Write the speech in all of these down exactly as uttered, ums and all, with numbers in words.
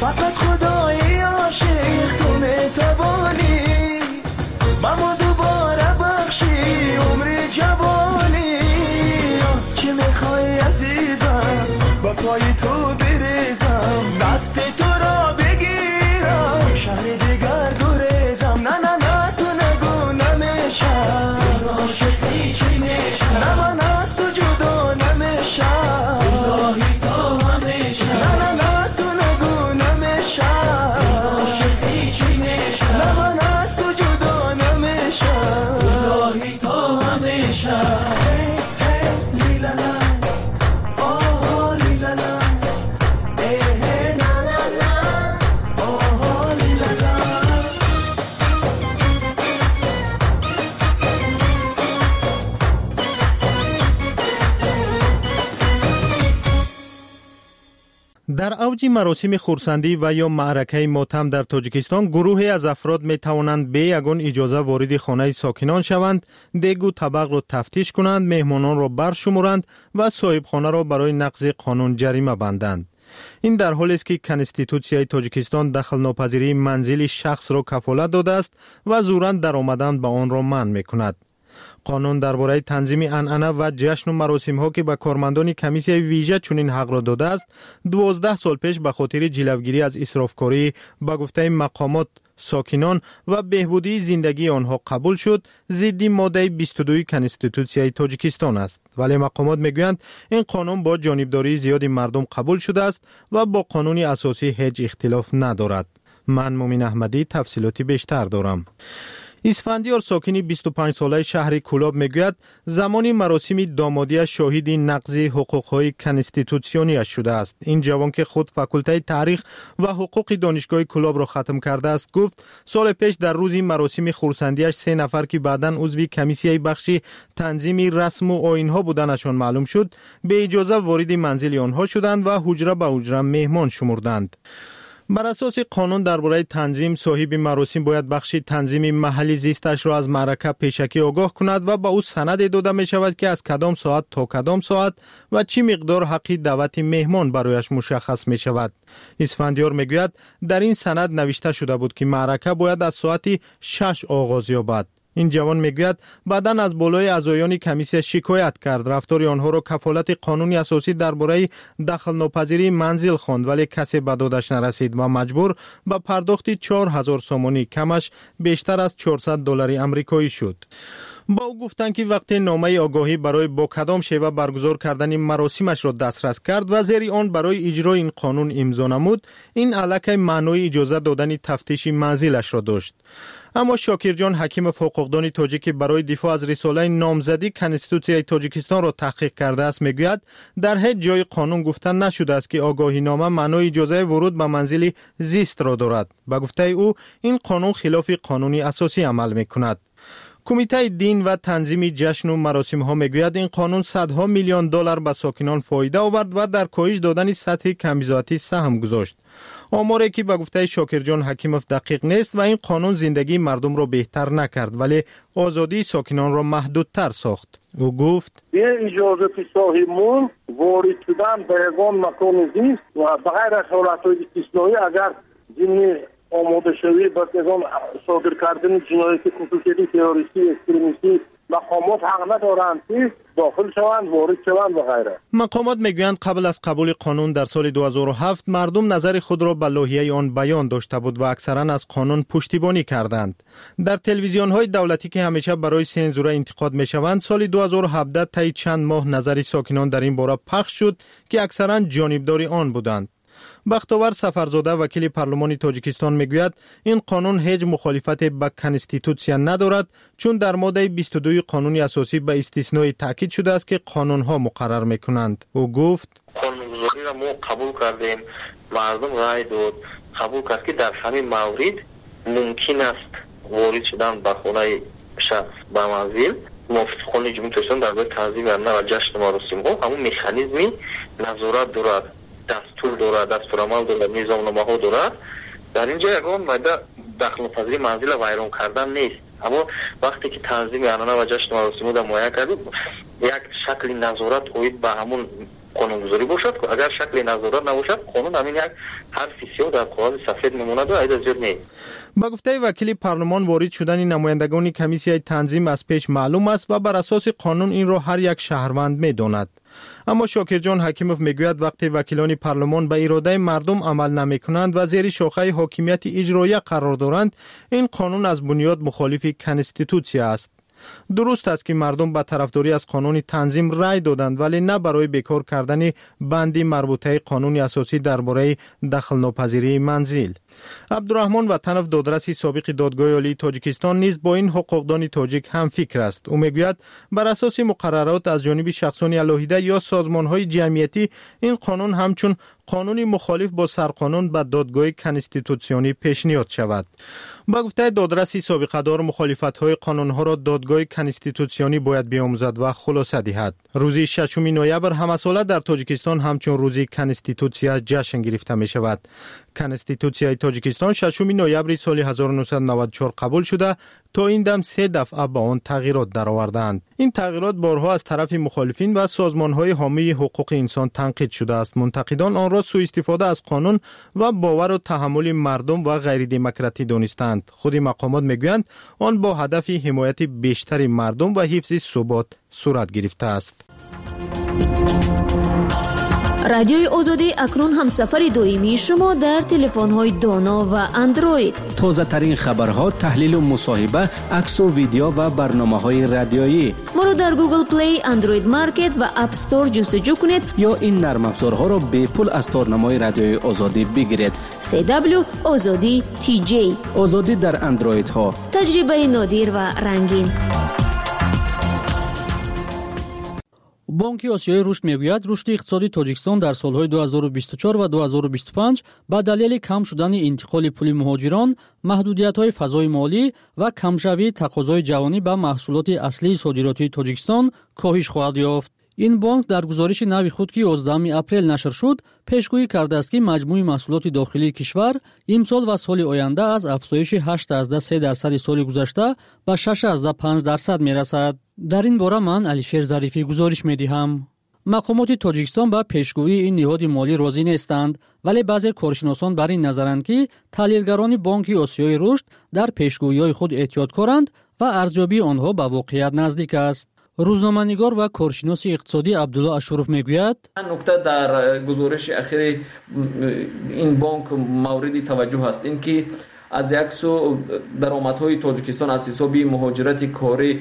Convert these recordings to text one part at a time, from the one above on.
فقط خدای عاشق تو میتوانی ما دوباره بخشی عمر جوانی. چی میخوای عزیزم با پای تو بریزم دست تو را بگیرم شهر دیگر گریزم. نه نه نه تو نگو نمیشم عاشقی چی میشم نه من از تو جدا نمیشم الهی تو همیشه. نه نه نه تو نگو نمیشم عاشقی چی میشم نه من از تو جدا نمیشم الهی تو همیشه. در اوج مراسم خرسندی و یا معرکه ماتم در تاجیکستان گروهی از افراد می توانند به یگان اجازه وارد خانه ساکنان شوند، دیگ و طبق را تفتیش کنند، مهمانان را برشمارند و صاحب خانه را برای نقض قانون جریمه بندند. این در حالی است که کنستیتوسیای تاجیکستان دخل ناپذیری منزل شخص را کفالت داده است و زوراً در آمدن به آن را منع می‌کند. قانون درباره تنظیم عنعنه و جشن و مراسم ها که به کارمندان کمیسیای ویژه چنین حق را داده است، دوازده سال پیش به خاطر جلوگیری از اسرافکاری به گفته مقامات ساکنان و بهبودی زندگی آنها قبول شد، ضد ماده بیست و دو کنستیتوسیای تاجیکستان است. ولی مقامات میگویند این قانون با جانبداری زیاد مردم قبول شده است و با قانون اساسی هیچ اختلاف ندارد. من مومن احمدی تفصیلاتی بیشتر دارم. اسفندیار ساکنی بیست و پنج ساله شهر کلاب میگوید زمانی مراسم دامادی شاهد نقض حقوق‌های کنستیتوسیونی شده است. این جوان که خود فاکولته تاریخ و حقوق دانشگاه کلاب را ختم کرده است گفت سال پیش در روز مراسم خرسندیش سه نفر که بعداً عضو کمیسیای بخش تنظیم رسم و آیین‌ها بودنشان معلوم شد به اجازه وارد منزل آنها شدند و حجره به حجره مهمان شمردند. بر اساس قانون درباره تنظیم صاحب مراسم باید بخش تنظیم محلی زیستش را از معرکه پیشکی آگاه کند و با او سند داده می شود که از کدام ساعت تا کدام ساعت و چی مقدار حق دعوت مهمان برایش مشخص می شود. اسفندیار می گوید در این سند نوشته شده بود که معرکه باید از ساعت شش آغاز یابد. این جوان میگوید بعداً از بالای اعضایان کمیسیه شکایت کرد، رفتار آنها را کفالت قانونی اساسی درباره دخل ناپذیری منزل خواند ولی کسی به دادش نرسید و مجبور به پرداخت چهار هزار سومانی کمش بیشتر از چهارصد دلار آمریکایی شد. با او گفتند که وقتی نامه آگاهی برای با کدام شیوه برگزار کردن مراسمش را دسترس کرد و زیر آن برای اجرای این قانون امضا نمود، این علاقه معنای اجازه دادن تفتیش منزلش را داشت. اما شاکرجان حکیم حقوقدان تاجیک برای دفاع از رساله نامزدی کنستیتوسیای تاجیکستان را تحقیق کرده است میگوید در هیچ جای قانون گفته نشده است که آگاهی نامه معنای اجازه ورود به منزل زیست را دارد. به گفته او این قانون خلاف قانونی اساسی عمل میکند. کمیته دین و تنظیم جشن و مراسم ها میگوید این قانون صدها میلیون دلار به ساکنان فایده آورد و در کاهش دادن سطح کمیزاتی سهم گذاشت. آماری که به گفته شاکرجان حکیموف دقیق نیست و این قانون زندگی مردم را بهتر نکرد ولی آزادی ساکنان را محدودتر ساخت. او گفت به اجازه صاحبمون وارد شدن به یگان مکان زیست و بغیر از حالتهای استثنایی اگر جنی آماده شوی به یگان صادر کردن جنایت خصوصی تروریستی اکستریمیستی مقامات حق ندارند که داخل شوند وارد شوند و غیره. مقامات میگویند قبل از قبول قانون در سال دو هزار و هفت مردم نظر خود را به لایحه آن بیان داشته بود و اکثرا از قانون پشتیبانی کردند. در تلویزیون های دولتی که همیشه برای سنزوره انتقاد میشوند سال دو هزار و هفده طی چند ماه نظر ساکنان در این باره پخش شد که اکثرا جانبدار آن بودند. بختاور سفرزاده وکیل پارلمان تاجیکستان میگوید این قانون هیچ مخالفت با کنستیتوسیا ندارد چون در ماده بیست و دو قانون اساسی به استثنای تاکید شده است که قانون ها مقرر میکنند. او گفت قانونگذاری را ما قبول کردیم، مردم رای داد قبول کرد که در همین مورد ممکن است وارد شدن به خانه شخص به منزل موافق قانون جمهوری تاجیکستان درباره تنظیم عنعنه و جشن مراسم ها همون مکانیزمی نظارت دارد، دستور دارد، دستورالعمل دارد، نظامنامه ها دارد. در اینجا یگان ماده دخل ناپذیری منزل ویران کردن نیست، اما وقتی که تنظیم عنعنه و جشن مراسم را معین کردیم یک شکل نظارت اوید به همون قانونگذاری باشد که اگر شکل نظارت نباشد قانون همین یک حرف سیاه در کاغذ سفید میموند و ایده زیاد نیست. با گفته وکیل پارلمان وارد شدن نمایندگان کمیسیای تنظیم از پیش معلوم است و بر اساس قانون این را هر یک شهروند می‌داند. اما شاکر جان حکیموف میگوید وقتی وکیلان پارلمان به اراده مردم عمل نمی‌کنند و زیر شاخه حاکمیت اجرایی قرار دارند، این قانون از بنیاد مخالف کنستیتوسیه است. درست است که مردم به طرفداری از قانون تنظیم رای دادند، ولی نه برای بیکار کردن بندی مربوطه قانون اساسی درباره دخل ناپذیری منزل. عبدالرحمن وطنов دادرسی سابق دادگاه عالی تاجیکستان نیز با این حقوقدان تاجیک هم فکر است. او میگوید بر اساس مقررات از جانب شخصان الهیده یا سازمان‌های جمعیتی این قانون همچون قانونی مخالف با سرقانون به دادگاه کنستیتوسیونی پیشنهاد شود. با گفته دادرسی سابقه‌دار مخالفت‌های قانون‌ها را دادگاه کنستیتوسیونی باید بیاموزد و خلاصه دهد. روز ششم نوامبر همه ساله در تاجیکستان همچون روز کنستیتوسیا جشن گرفته می شود. کنستیتوسیای تاجیکستان ششم نوامبر سال هزار و نهصد و نود و چهار قبول شده تا این دم سه دفعه با آن تغییرات درآوردند. این تغییرات بارها از طرف مخالفین و سازمان‌های حامی حقوق انسان تنقید شده است. منتقدان آن را سوء استفاده از قانون و باور و تحمل مردم و غیر دموکراتی دانستند. خود مقامات میگویند آن با هدف حمایت بیشتر مردم و حفظ ثبات صورت گرفته است. رادیوی آزادی اکنون هم سفر دائمی شما در تلفن‌های دانا و اندروید. تازه ترین خبرها، تحلیل و مصاحبه، عکس و ویدیو و برنامه‌های رادیویی. ما را در گوگل پلی، اندروید مارکت و اپ استور جستجو کنید یا این نرم افزارها را به پول از تارنمای رادیوی آزادی بگیرید. سی دبلیو آزادی تی جی. آزادی در اندروید ها. تجربه نادر و رنگین. بانک آسیای رشد میگوید رشد اقتصادی تاجیکستان در سالهای دو هزار و بیست و چهار و دو هزار و بیست و پنج به دلیل کم شدن انتقال پول مهاجران، محدودیت‌های فضای مالی و کمشوی تقاضای جهانی به محصولات اصلی صادراتی تاجیکستان کاهش خواهد یافت. این بانک در گزارش نوی خود که یازدهم اپریل نشر شد پیشگویی کرده است که مجموع محصولات داخلی کشور امسال و سال آینده از افزایش هشت ازده سه درصد سال گذشته به شش ازده پنج درصد میرسد. در این باره من علیشیر ظریفی گزارش میدهم. مقامات تاجیکستان به پیشگویی این نهاد مالی راضی نیستند، ولی بعضی کارشناسان بر این نظرند که تحلیلگران بانک آسیای رشد در پیشگویی‌های خود احتیاطکارند و ارزیابی آنها به واقعیت نزدیک است. روزنامه‌نگار و کارشناس اقتصادی عبدالله اشرف میگوید نکته در گزارش اخیر این بانک موردی توجه است، اینکه از یک سو درآمدهای تاجیکستان از حساب مهاجرت کاری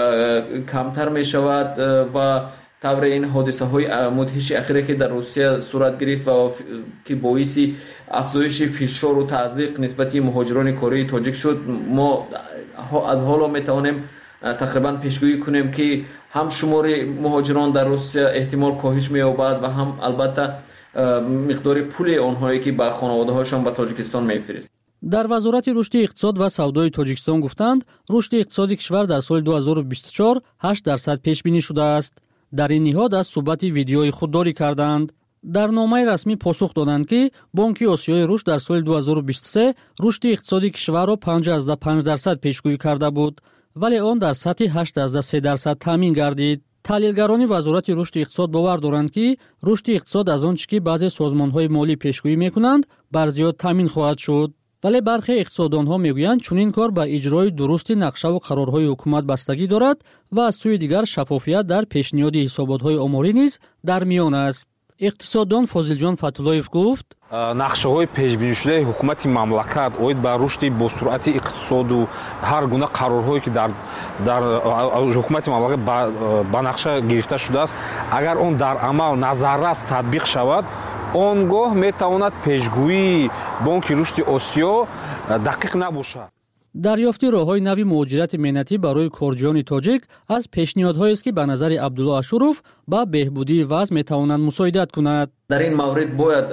کمتر می شود و طور این حادثه های مدهش اخیری که در روسیه صورت گرفت و که باعث افزایش فشار و تضییق نسبت مهاجران کاری تاجیک شد، ما از حالا می توانیم تقریبا پیشگویی کنیم که هم شمار مهاجران در روسیه احتمال کاهش می‌یابد و هم البته مقدار پول آنهایی که به خانواده‌هاشان به تاجیکستان می‌فرستند. در وزارت رشد اقتصاد و سودای تاجیکستان گفتند رشد اقتصادی کشور در سال دو هزار و بیست و چهار هشت درصد پیش بینی شده است. در این نهاد از صحبت ویدیویی خودداری کردند. در نامه رسمی پاسخ دادند که بانک آسیای رشد در سال دو هزار و بیست و سه رشد اقتصادی کشور را پنج ازده پنج درصد پیشگویی کرده بود، ولی آن در سطح هشت ازده سه درصد تامین گردید. تحلیلگران وزارت رشد اقتصاد باور دارند که رشد اقتصاد از آنچه که بعضی سازمان‌های مالی پیشگویی می‌کنند بر زیاد تامین خواهد شد، ولی برخی اقتصاددان‌ها می‌گویند چون این کار به اجرای درست نقشه و قرارهای حکومت بستگی دارد و از سوی دیگر شفافیت در پیشنهاد حسابات‌های آماری نیز در میان است. اقتصاددان فاضل فتولایف گفت нақшаҳои пешбинишудаи ҳукумати мамлакат оид ба рушди босуръати иқтисоду ҳар гуна қарорҳое ки дар дар ҳукумати мамлакат ба нақша гирифта шудааст, агар он дар амал назаррас татбиқ шавад, он гоҳ метавонад пешгӯии бонки рушди осиё дақиқ набошад. دریافت راه‌های نوی مهاجرت مهنتی برای کارجویان تاجیک از پیشنهادهایی است که به نظر عبدالله اشرف با بهبودی وضع میتوانند مساعدت کند. در این مورد باید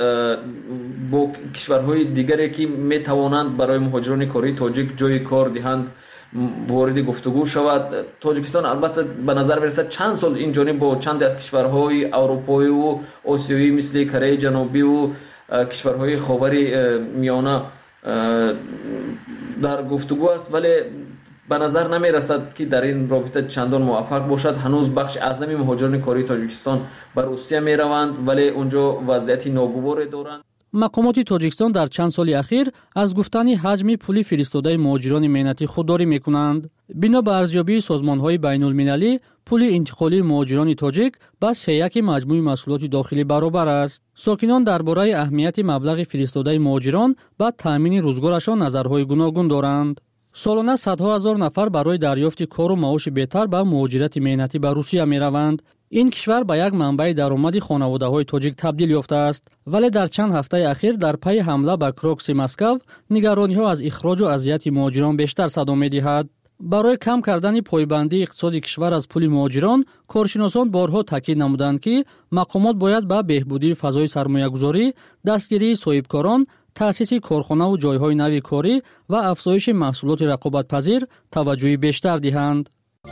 با کشورهای دیگری که میتوانند برای مهاجران کاری تاجیک جای کار دهند وارد گفتگو شود. تاجیکستان البته به نظر میرسد چند سال این جانب با چند از کشورهای اروپایی و آسیایی مثل کره جنوبی و کشورهای خاور میانه در گفتگو است، ولی به نظر نمی رسد که در این رابطه چندان موفق باشد. هنوز بخش اعظمی مهاجران کاری تاجیکستان به روسیه می روند ولی اونجا وضعیت ناگوار دارند. مقامات تاجیکستان در چند سال اخیر از گفتن حجم پول فرستاده مهاجران مهنتی خودداری میکنند. بنا به ارزیابی سازمان‌های بین‌المللی، پول انتقالی مهاجران تاجیک با سه یک مجموع محصولات داخلی برابر است. ساکنان درباره اهمیت مبلغ فرستاده مهاجران با تامین روزگارشان نظرهای گوناگون دارند. سالانه صدها هزار نفر برای دریافت کار و معاش بهتر به مهاجرت مهنتی به روسیه می‌روند. این کشور به یک منبع درآمدی خانواده‌های تاجیک تبدیل یافته است، ولی در چند هفته اخیر در پی حمله به کروکس مسکو نگرانی‌ها از اخراج و اذیت مهاجران بیشتر صدا می‌دهد. برای کم کردن پایبندی اقتصادی کشور از پول مهاجران، کارشناسان بارها تاکید نمودند که مقامات باید به بهبودی فضای سرمایه‌گذاری، دستگیری صاحبکاران، تأسیس کارخانه و جای‌های نوی کاری و افزایش محصولات رقابت‌پذیر توجه بیشتر دهند.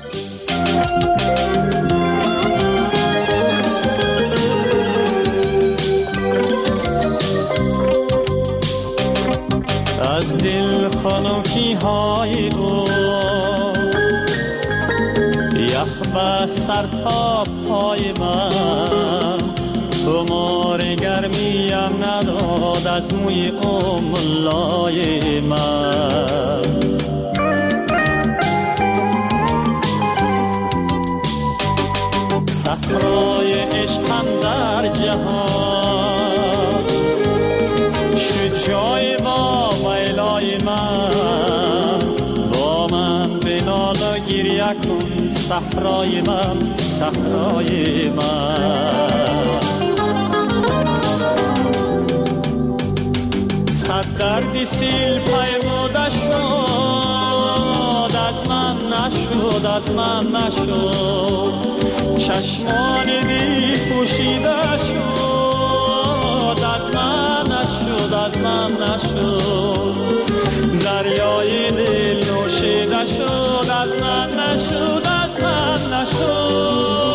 از دل خنکی های او یخ به سر تا پای من، خمار گرمیم نداد از موی او ملای من. صحرای عشقم در جهان شد جای با میلای من، با من بنال و گریه کن صحرای من، صحرای من. صد درد سیل پیموده شد از من نشد، از من نشد. چشمان بی پوشیده شد از من نشد، از من نشد. دریای دل نوشیده شد از من نشد، از من نشد.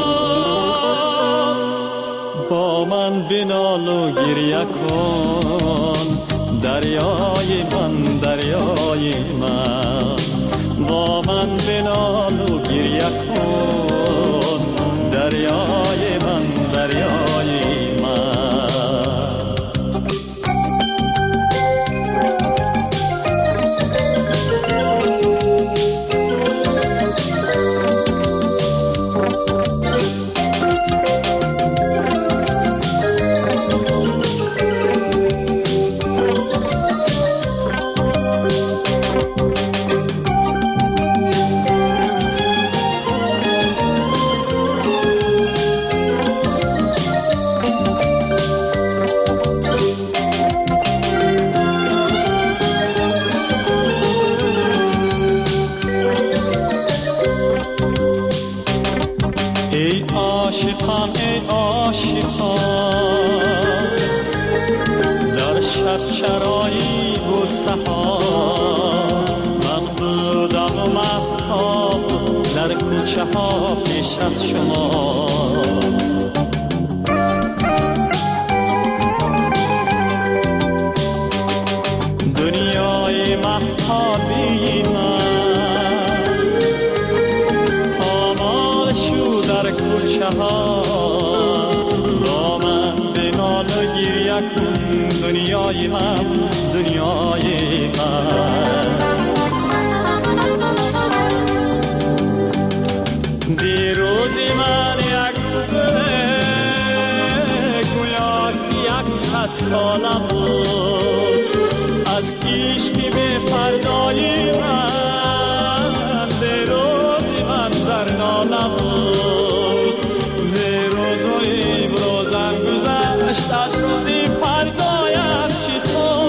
با من بنال و گریه کن دریای من، دریای من. با من بنال و گریه کن دریای من، دریای من. عاشقان ای عاشقان در شب چرایی و سحار، من بودم و مهتاب در کوچه ها پیش از شما. دنیای مهتابی من پامال شو در کوچه ها، با من بنال و گریه کن دنیای من، دنیای من. دیروزی من یک روزه گویا که یک صد سالم بود از عشقی به فردای من. دیروزی من در ناله بود، دیروزی بروزم گذشت از روزی فردایم چی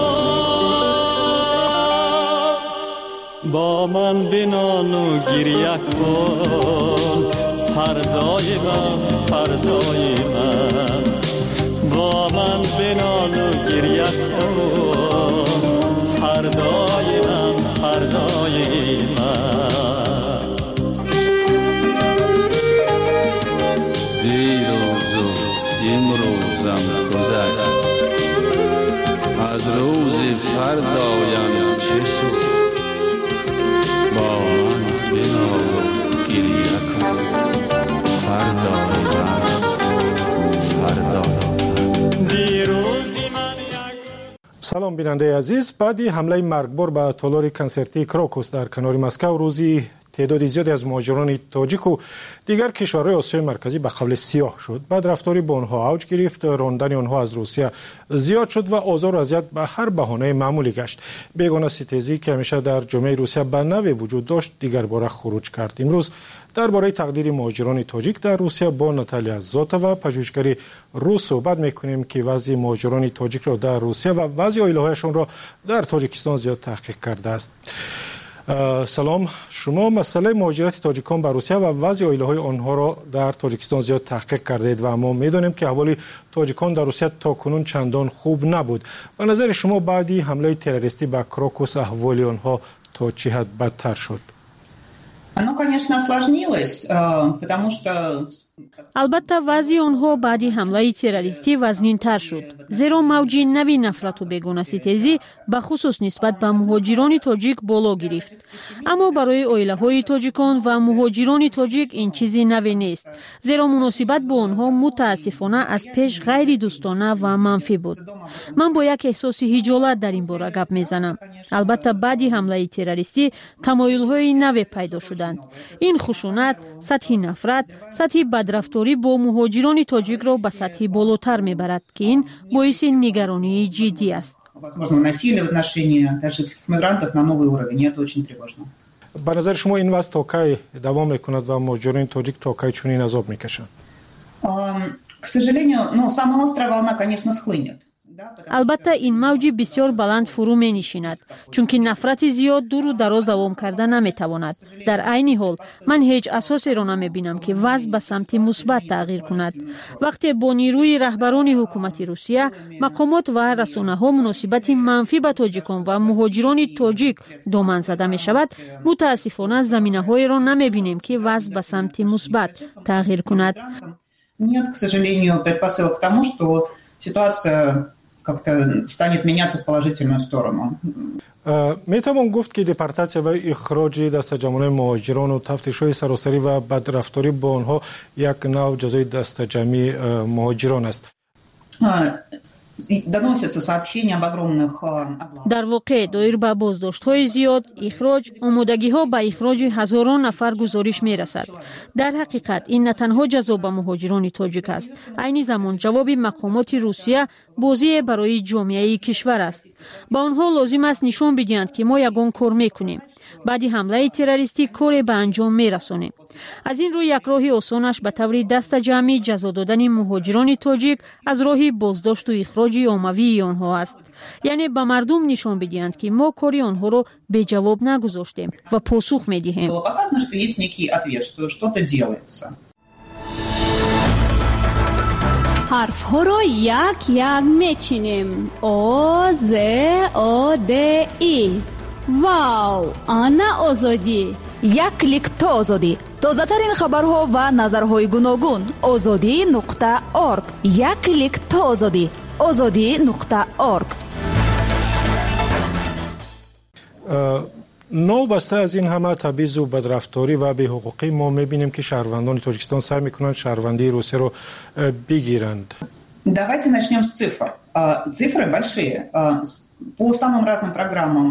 ساد. با من بنال و گریه کن فردای من، فردای من. با من بنال و گریه کن فردای من، فردای من. دیروز و امروزم گذشت از روز فردایم چه سود. با من بنال و گریه کن فردای من فردای سلام بیننده عزیز. بعدی حمله مرگبار به تالار کنسرتی کراکوس در کنار مسکو روزی تعداد زیادی از مهاجران تاجیک و دیگر کشورهای آسیای مرکزی به قول سیاه شد. بعد رفتاری با آنها اوج گرفت، راندن آنها از روسیه زیاد شد و آزار و اذیت به هر بهانه معمولی گشت. بیگانه ستیزی که همیشه در جامعه روسیه به نوی وجود داشت دیگر باره خروج کرد. امروز درباره تقدیر مهاجران تاجیک در روسیه با ناتالیا زوتووا پژوهشگر روس صحبت میکنیم که وضع مهاجران تاجیک را در روسیه و وضع عائله‌هایشان را در تاجیکستان زیاد تحقیق کرده است. سلام، شما مسئله مهاجرت تاجیکان به روسیه و وضع عائله‌های آنها را در تاجیکستان زیاد تحقیق کردید و ما می‌دانیم که احوال تاجیکان در روسیه تاکنون چندان خوب نبود. به نظر شما بعدی حمله تروریستی به کراکوس احوال آنها تا چه حد بدتر شد؟ Оно, конечно, осложнилось, потому что البته وضع آنها بعد حمله تروریستی وزنین‌تر شد، زیرا موج نوی نفرت و بیگانه‌ستیزی به خصوص نسبت به مهاجران تاجیک بالا گرفت. اما برای عائله‌های تاجیکان و مهاجران تاجیک این چیزی نوی نیست، زیرا مناسبت با آنها متاسفانه از پیش غیر دوستانه و منفی بود. من با یک احساس خجالت در این باره گپ میزنم. البته بعد حمله تروریستی تمایل‌های نوی پیدا شدند. این خشونت، سطح نفرت، سطح بدرفتاری با مهاجران تاجیک را به سطح بالاتر میبرد که این باعث نگرانی جدی است. به نظر شما این وضع تا کی دوام میکند و مهاجران تاجیک تا کی چنین عذاب میکشند؟ К сожалению, ну, самая острая волна, конечно, схлынет. البته این موج بسیار بلند فرو می نشیند، چون که نفرت زیاد دور و دراز دوام کرده نمی تواند. در عین حال من هیچ اساسی را نمی بینم که وضع به سمت مثبت تغییر کند. وقتی با نیروی رهبران حکومت روسیه، مقامات و رسانه ها مناسبت منفی به تاجیکان و مهاجران تاجیک دامن زده می شود، متاسفانه زمینه های را نمی بینیم که وضع به سمت مثبت تغییر کند. Нет, к сожалению, предпосылок к тому, что ситуация как-то станет меняться в положительную сторону. میتوان گفت که دپارتاسیا و اخراج دستجمعان مهاجران و تفتیش‌های سراسری و بدرفتاری با آنها یک نوع جزای دستجمعی مهاجران است. در واقع دایر به بازداشت‌های زیاد، اخراج، آمادگی‌ها به اخراج هزاران نفر گزارش می‌رسد. در حقیقت این نه تنها جزا به مهاجران تاجیک است، عین زمان جواب مقامات روسیه بازی برای جامعه کشور است. با آنها لازم است نشان بدهند که ما یگان کار می‌کنیم. بعد حمله تروریستی کار به انجام می‌رسانیم. از این روی یک راه آسانش به طور دست جمعی جزا دادن مهاجران تاجیک از راه بازداشت و اخراج عمومی آنها است. یعنی به مردم نشان بدهند که ما کاری آنها را به جواب نگذاشتیم و پاسخ می‌دهیم. حرف ها را یک یک میچینیم. آ ز آ د ای. واو، آنا آزادی. یک کلیک تا آزادی. تازه ترین خبرها و نظرهای گوناگون. آزادی نقطه اورگ. یک کلیک تا آزادی. آزادی نقطه اورگ. نوبسته از این همه تبعیض و بدرفتاری و بی‌حقوقی ما می‌بینیم که شهروندان تاجیکستان سعی می‌کنند شهروندی روسیه رو بگیرند. Давайте начнем с цифр. Цифры большие. По самым разным программам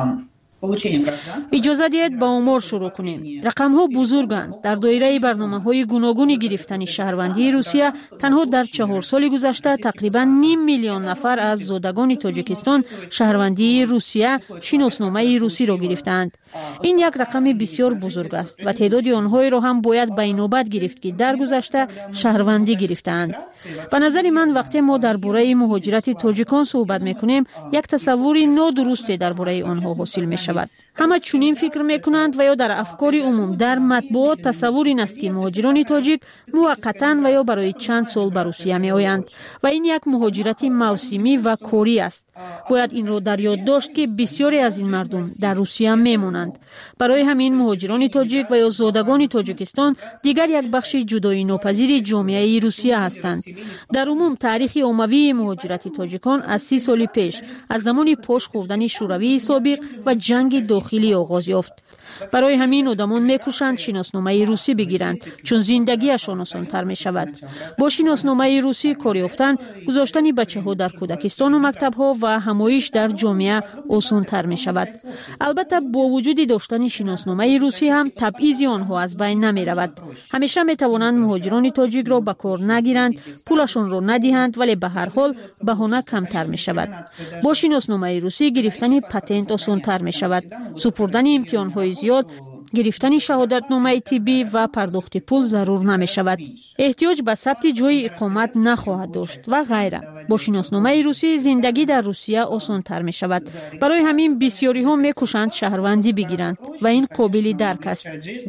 اجازه دهید با آمار شروع کنیم. رقم ها بزرگند. در دایره برنامه های گوناگون گرفتن شهروندی روسیه تنها در چهار سال گذشته تقریبا نیم میلیون نفر از زادگان تاجیکستان شهروندی روسیه شناسنامه روسی را گرفتند. این یک رقم بسیار بزرگ است و تعداد آنها را هم باید به نوبت گرفت که در گذشته شهروندی گرفتند. به نظر من وقتی ما درباره مهاجرت تاجیکان صحبت میکنیم یک تصوری نادرست درباره آنها حاصل می شود. همه چنین فکر میکنند و یا در افکار عموم در مطبوعات تصور این است که مهاجران تاجیک موقتا و یا برای چند سال به روسیه می آیند و این یک مهاجرت موسمی و کاری است. باید این را در یاد داشت که بسیاری از این مردم در روسیه میمونند. برای همین مهاجران تاجیک و یا زادگان تاجیکستان دیگر یک بخش جدایی ناپذیر جامعه روسیه هستند. در عموم تاریخ عمومی مهاجرت تاجیکان از سی سال پیش از زمان پاش خوردن شوروی سابق و جنگ جنگ داخلی آغاز یافت. برای همین آدمان میکوشند شناسنامه روسی بگیرند چون زندگیشان آسان‌تر میشود. با شناسنامه روسی کار یافتن، گذاشتن بچه‌ها در کودکستان و مکتب‌ها و همایش در جامعه آسان‌تر میشود. البته با وجود داشتن شناسنامه روسی هم تبعیض آنها از بین نمیرود. همیشه میتوانند مهاجران تاجیک را به کار نگیرند، پولشان را ندهند، ولی به هر حال بهانه کمتر میشود. با شناسنامه روسی گرفتن پتنت آسان‌تر میشود. سپردن امتحان‌های زیاد، گرفتن شهادتنامه طبی و پرداخت پول ضرور نمی شود. احتیاج به ثبت جای اقامت نخواهد داشت و غیره. با شناسنامه روسی زندگی در روسیه آسان تر می شود. برای همین بسیاری ها می کوشند شهروندی بگیرند و این قابل درک است.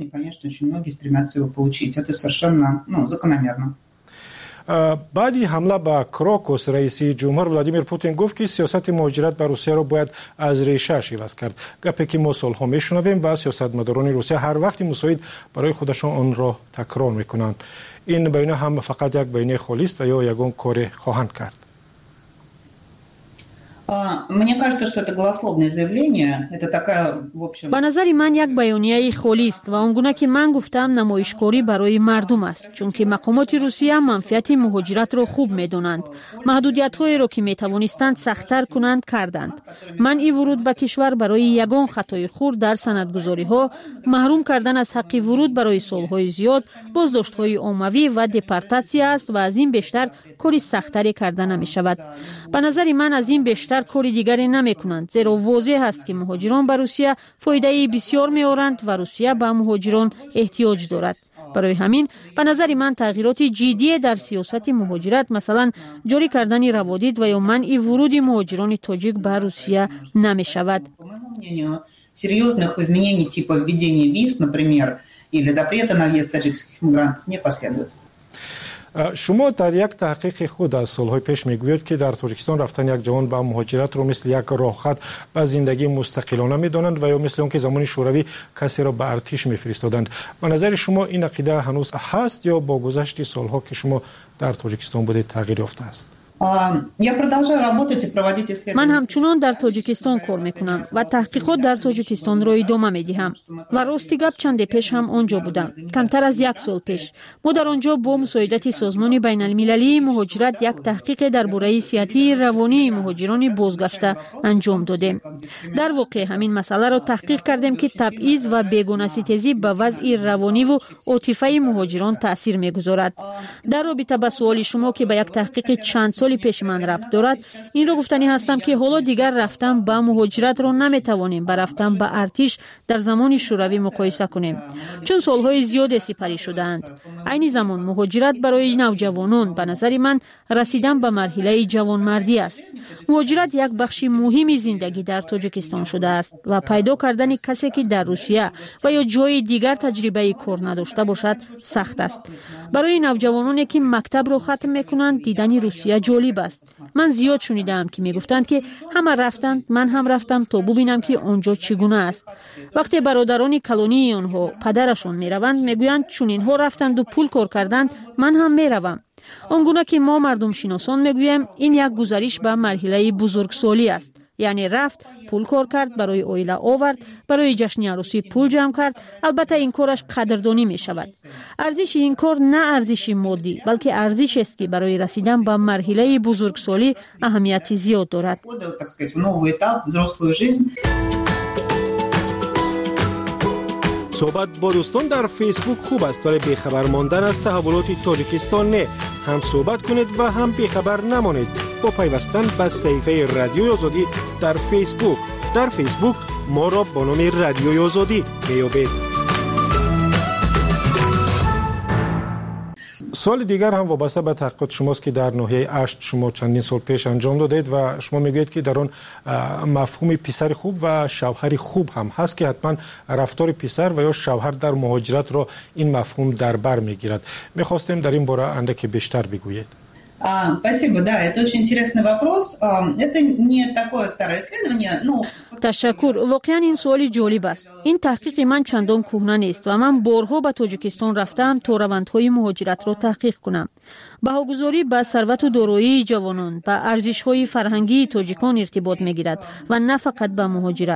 بعدی حمله به کراکوس رئیس جمهور ولادیمیر پوتین گفت که سیاست مهاجرت به روسیه را باید از ریشه عوض کرد. گپی که ما سالها میشنویم و سیاستمداران روسیه هر وقت مساعد برای خودشان آن را تکرار میکنند. این بیانیه هم فقط یک بیانیه خالی است و یا یگان کار خواهند کرد. به نظر من یک بیانیه خالی است و آنگونه که من گفتم نمایشکاری برای مردم است، چون که مقامات روسیه منفعت مهاجرت را خوب میدانند. محدودیت‌هایی را که میتوانستند سخت‌تر کنند کردند. من این ورود به کشور برای یگان خطای خرد در سندگذاری‌ها، محروم کردن از حق ورود برای سال‌های زیاد، بازداشت‌های عمومی و دپورتاسیون است و از این بیشتر کاری سخت‌تری کردن نمی‌شود. به نظر من از این بیشتر کاری دیگری نمی کنند، زیرا واضح است که مهاجران به روسیه فایده بسیار می آورند و روسیه به مهاجران احتیاج دارد. برای همین به نظر من تغییرات جدی در سیاست مهاجرت، مثلا جاری کردن روادید و یا منع ورود مهاجران تاجیک به روسیه نمی شود. Серьезных изменений типа введения виз, например, или запрета на въезд таджикских мигрантов не последует. شما در یک تحقیق خود از سالهای پیش میگویید که در تاجیکستان رفتن یک جوان به مهاجرت رو مثل یک راهخط به زندگی مستقلانه میدانند و یا مثل اون که زمان شوروی کسی را به ارتش میفرستادند. به نظر شما این عقیده هنوز هست یا با گذشت سالها که شما در تاجیکستان بودید تغییر یافته است؟ من همچنان در تاجیکستان کار میکنم و تحقیقات در تاجیکستان را ادامه میدهم و راستی گپ چند پیش هم آنجا بودم. کمتر از یک سال پیش ما در آنجا با مساعدت سازمان بین المللی مهاجرت یک تحقیق درباره صحتی روانی مهاجران بازگشته انجام دادیم. در واقع همین مسئله را تحقیق کردیم که تبعیض و بیگانه ستیزی به وضع روانی و عاطفی مهاجران تاثیر میگذارد. در رابطه با سوال شما که به یک تحقیق چند سال پیش من ربط دارد، این رو گفتنی هستم که حالا دیگر رفتن به مهاجرت را نمیتوانیم با رفتن به ارتش در زمان شوروی مقایسه کنیم، چون سالهای زیاد سپری شدند. عین زمان مهاجرت برای نوجوانان به نظر من رسیدن به مرحله جوانمردی است. مهاجرت یک بخش مهمی زندگی در تاجیکستان شده است و پیدا کردن کسی که در روسیه و یا جای دیگر تجربه کار نداشته باشد سخت است. برای نوجوانانی که مکتب را ختم میکنند دیدن روسیه جالب است. من زیاد شنیدم که میگفتند که همه رفتند، من هم رفتم تا ببینم که آنجا چگونه است. وقتی برادران کلونی آنها پدرشون میروند میگویند چون اینها رفتند و پول کار کردند من هم میروم. آنگونه که ما مردم شناسان میگوییم این یک گزارش به مرحله بزرگسالی است. یعنی رفت، پول کار کرد، برای اویله آورد، برای جشن عروسی پول جمع کرد. البته این کارش قدردانی می شود. ارزش این کار نه ارزش مادی بلکه ارزش است که برای رسیدن به مرحله بزرگسالی اهمیت زیاد دارد. صحبت با دوستان در فیسبوک خوب است ولی بیخبر ماندن از تحولات تاجیکستان نه. هم صحبت کنید و هم بیخبر نمانید با پیوستن به صفحه رادیوی آزادی در فیسبوک. در فیسبوک ما را با نام رادیوی آزادی میابید. سوال دیگر هم وابسته به تحقیقات شماست که در ناحیه اشت شما چندین سال پیش انجام دادید و شما میگویید که در آن مفهوم پسر خوب و شوهر خوب هم هست که حتما رفتار پسر و یا شوهر در مهاجرت را این مفهوم در بر میگیرد. میخواستیم در این باره اندکی بیشتر بگویید. Спасибо, да, это очень интересный вопрос. Это не такое старое исследование, но... تشکر. واقعا این سوالی جالب است. این تحقیق من چندان کهنه نیست و من بارها به تاجیکستان رفتم تا روندهای مهاجرت را تحقیق کنم. بهاگذاری به ثروت و دارایی جوانان به ارزش‌های فرهنگی تاجیکان ارتباط می‌گیرد و نه فقط به مهاجرت.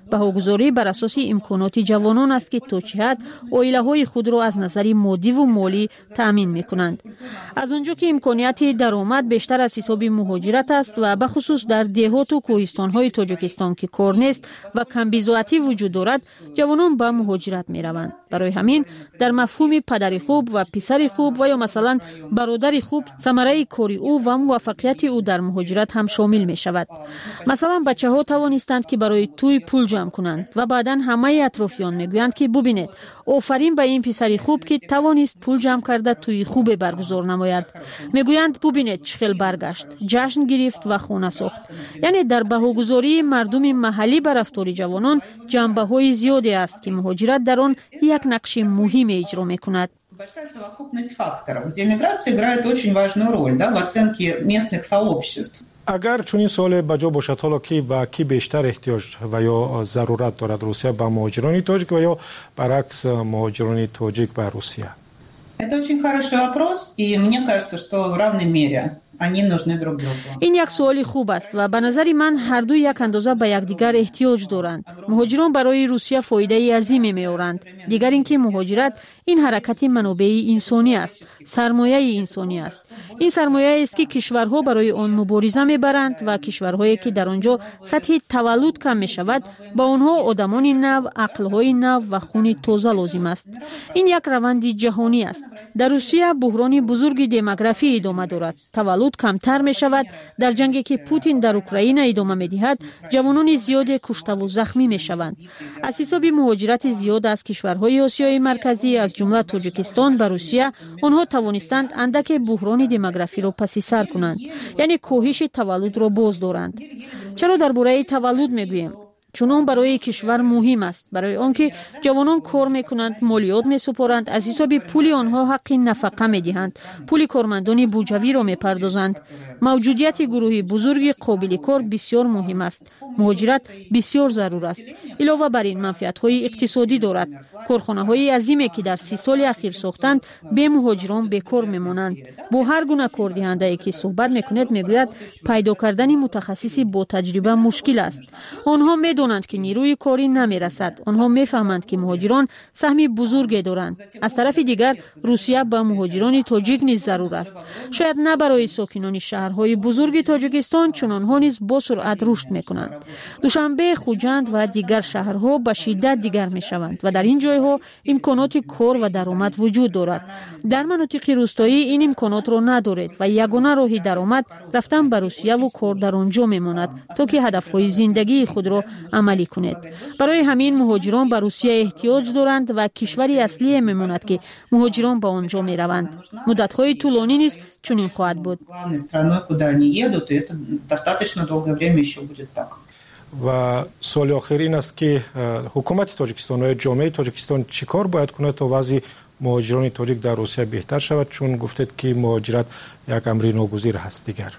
баҳогузорӣ бар асоси имконоти ҷавонон аст ки то чӣ ҳад оилаҳои худро аз назари моддиву молӣ таъмин мекунанд. аз он ҷо ки имконияти даромад бештар аз ҳисоби муҳоҷират аст ва бахусус дар деҳоту кӯҳистонҳои тоҷикистон ки кор нест ва камбизоатӣ вуҷуд дорад, ҷавонон ба муҳоҷират мераванд. барои ҳамин дар мафҳуми падари хуб ва писари хуб ва ё масалан бародари хуб самараи кори ӯ ва муваффақияти ӯ дар муҳоҷират ҳам шомил мешавад. масалан бачаҳо тавонистанд ки барои тӯй пул ҷамъ кунанд ва баъдан ҳамаи атрофиён мегӯянд ки бубинед, офарин ба ин писари хуб ки тавонист пул ҷамъ карда тӯйи хубе баргузор намояд. мегӯянд бубинед чӣ хел баргашт, ҷашн гирифт ва хона сохт. яъне дар баҳогузории мардуми маҳаллӣ ба рафтори ҷавонон ҷанбаҳои зиёде аст ки муҳоҷират дар он як нақши муҳиме иҷро мекунад. Большая совокупность факторов, где миграция играет очень важную роль, да, в оценке местных сообществ. агар чунин суоле ба ҷо бошад, ҳоло ки ба ки бештар эҳтиёҷ ва ё зарурат дорад Русия, ба муҳоҷирони тоҷик ва ё баръакс муҳоҷирони тоҷик ба Русия? Это очень хороший вопрос, и мне кажется, что в равной мере они нужны друг другу. ин як суоли хуб аст ва ба назари ман ҳарду як андоза ба якдигар эҳтиёҷ доранд. муҳоҷирон барои Русия фоидаи азиме меоранд. дигар ин ки муҳоҷират ин ҳаракати манобеи инсонӣ аст, сармояи инсонӣ аст. ин сармояест ки кишварҳо барои он мубориза мебаранд ва кишварҳое ки дар он ҷо сатҳи таваллуд кам мешавад, ба онҳо одамони нав, ақлҳои нав ва хуни тоза лозим аст. ин як раванди ҷаҳонӣ аст. дар Русия буҳрони бузурги демографӣ идома дорад. таваллуд камтар мешавад. дар ҷанге ки Путин дар Украина идома медиҳад, ҷавонони зиёде куштаву захмӣ мешаванд. аз ҳисоби муҳоҷирати зиёд аз кишварҳои Осиёи марказӣ аз ҷумла Тоҷикистон ба Русия, онҳо тавонистанд андаке буҳрони демографиро паси сар кунанд, яъне коҳиши таваллудро боз доранд. чаро дар бораи таваллуд мегӯем? чун он барои кишвар муҳим аст, барои он ки ҷавонон кор мекунанд, молиёт месупоранд, аз ҳисоби пули онҳо ҳаққи нафақа медиҳанд, пули кормандони буҷавиро мепардозанд. мавҷудияти гурӯҳи бузурги қобили кор бисёр муҳим аст. муҳоҷират бисёр зарур аст. илова бар ин манфиатҳои иқтисодӣ дорад. корхонаҳои азиме ки дар си соли ахир сохтанд, бе муҳоҷирон бекор мемонанд. бо ҳар гуна кордиҳандае ки суҳбат мекунед мегӯяд пайдо кардани мутахассиси бо таҷриба мушкил аст. онҳо медонанд ки нирӯи корӣ намерасад. онҳо мефаҳманд ки муҳоҷирон саҳми бузурге доранд. аз тарафи дигар Русия ба муҳоҷирони тоҷик низ зарур аст. шояд на барои сокинони шаҳрҳои бузурги Тоҷикистон, чун онҳо низ бо суръат рушд мекунанд. душанбе, хуҷанд ва дигар шаҳрҳо ба шиддат дигар мешаванд ва дар ин ҷойҳо имконоти кор ва даромад вуҷуд дорад. дар манотиқи рӯстоӣ ин имконотро надоред ва ягона роҳи даромад рафтан ба Русияву кор дар он ҷо мемонад, то ки ҳадафҳои зиндагии худро амалӣ кунед. барои ҳамин муҳоҷирон ба Русия эҳтиёҷ доранд ва кишвари аслие мемонад ки муҳоҷирон ба он ҷо мераванд. муддатҳои тӯлонӣ низ чунин хоҳад буд. Главной страной, куда они едут, и это достаточно долгое время еще будет так. ва суоли охир ин аст ки ҳукумати Тоҷикистон ва ҷомеаи Тоҷикистон чӣ кор бояд кунад то вазъи муҳоҷирони тоҷик дар Русия беҳтар шавад, чун гуфтед ки муҳоҷират як амри ногузир ҳаст дигар?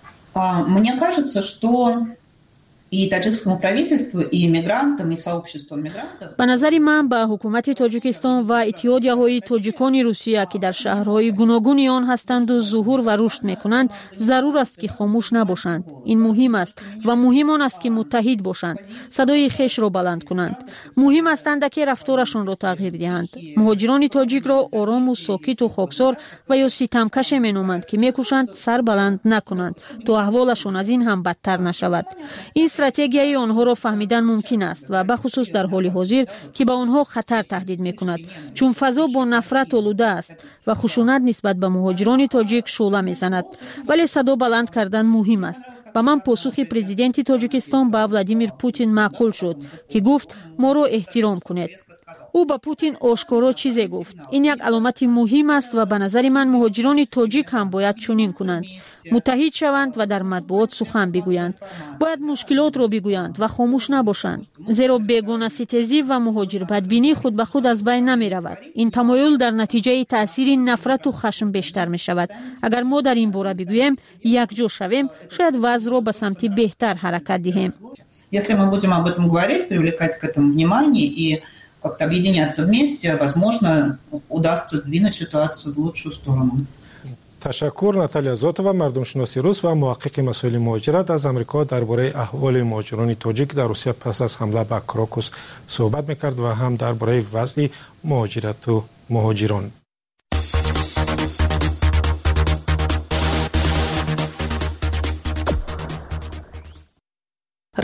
Мне кажется, что и таджикскому правительству, и мигрантам, и сообществу мигрантов. ба назари ман ба ҳукумати Тоҷикистон ва иттиҳодияҳои тоҷикони Русия ки дар шаҳрҳои гуногуни он ҳастанду зуҳур ва рушд мекунанд, зарур аст ки хомӯш набошанд. ин муҳим аст ва муҳим он аст ки муттаҳид бошанд, садои хешро баланд кунанд. муҳим аст андаке рафторашонро тағйир диҳанд. муҳоҷирони тоҷикро орому сокиту хоксор ва ё ситамкаше меноманд ки мекӯшанд сар баланд накунанд, то аҳволашон аз ин ҳам бадтар нашавад. ин стратегияи онҳоро фаҳмидан мумкин аст ва бахусус дар ҳоли ҳозир ки ба онҳо хатар таҳдид мекунад, чун фазо бо нафрат олуда аст ва хушунат нисбат ба муҳоҷирони тоҷик шӯъла мезанад. вале садо баланд кардан муҳим аст. ба ман посухи президенти Тоҷикистон ба Владимир Путин маъқул шуд ки гуфт моро эҳтиром кунед. ӯ ба Путин ошкоро чизе гуфт. ин як аломати муҳим аст ва ба назари ман муҳоҷирони тоҷик ҳам бояд чунин кунанд. муттаҳид шаванд ва дар матбуот сухан бигӯянд. бояд мушкилотро бигӯянд ва хомӯш набошанд. зеро бегонаситезӣ ва муҳоҷирбадбинӣ худ ба худ аз байн намеравад. ин тамоюл дар натиҷаи таъсири нафрату хашм бештар мешавад. агар мо дар ин бора бигӯем, якҷо шавем, шояд вазъро ба самти беҳтар ҳаракат диҳем. Если мы будем об этом говорить, привлекать к этому внимание и как-то объединяться вместе, возможно, удастся сдвинуть ситуацию в лучшую сторону. تشکر. ناتالیا زوتووا، مردم شناسی روس و محقق مسائل مهاجرت از آمریکا درباره احوال مهاجران تاجیک در روسیه پس از حمله به کراکوس صحبت میکرد و هم درباره وضع مهاجرت و مهاجران.